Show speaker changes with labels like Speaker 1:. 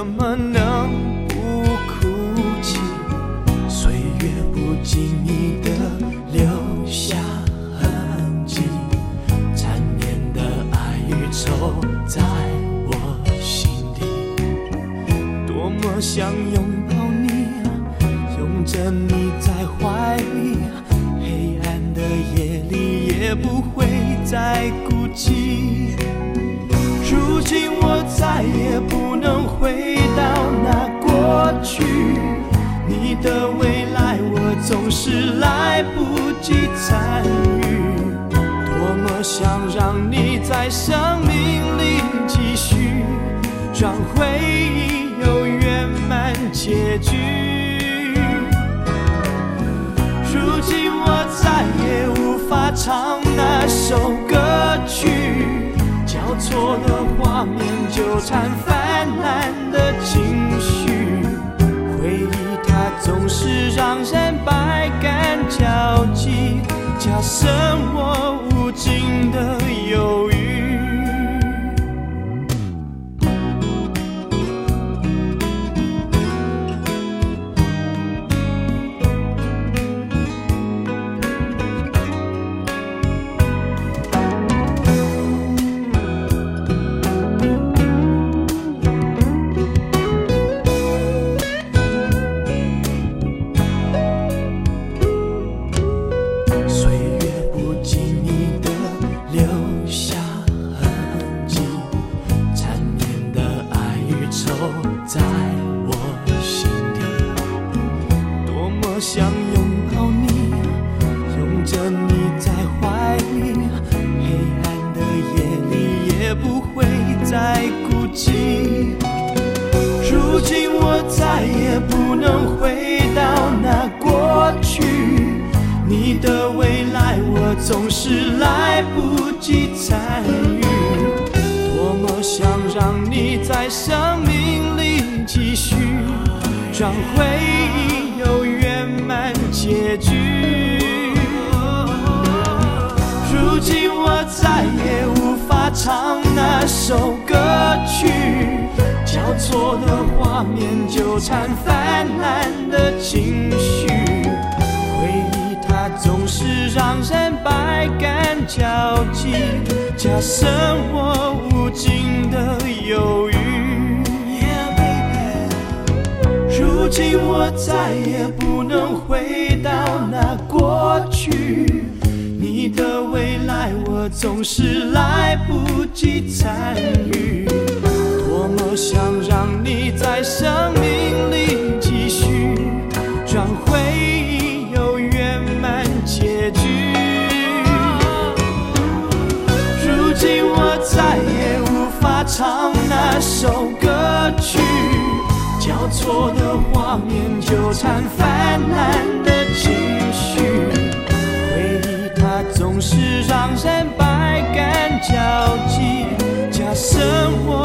Speaker 1: 怎么能不哭泣？岁月不经意地留下痕迹，缠绵的爱与愁在我心底。多么想拥抱你，拥着你在怀里，黑暗的夜里也不会再孤寂。如今我再也不能回到那过去，你的未来我总是来不及参与。多么想让你在生命里继续，让回忆有圆满结局。如今我再也无法唱那首歌曲，交错的画面纠缠泛滥的情绪，回忆它总是让人百感交集，加深我无尽的忧郁。在我心底，多么想拥抱你，拥着你在怀里，黑暗的夜里也不会再孤寂。如今我再也不能回到那过去，你的未来我总是来不及参与。多么想让你在生命里继续，让回忆有圆满结局。如今我再也无法唱那首歌曲，交错的画面纠缠泛滥的情绪，回忆它总是让人百感交集，加深我无尽的忧郁。如今我再也不能回到那过去，你的未来我总是来不及参与。多么想让你在生命里继续，让回忆有圆满结局。如今我再也无法唱那首歌曲，交错的画面纠缠泛滥的情绪，回忆它总是让人百感交集，加深我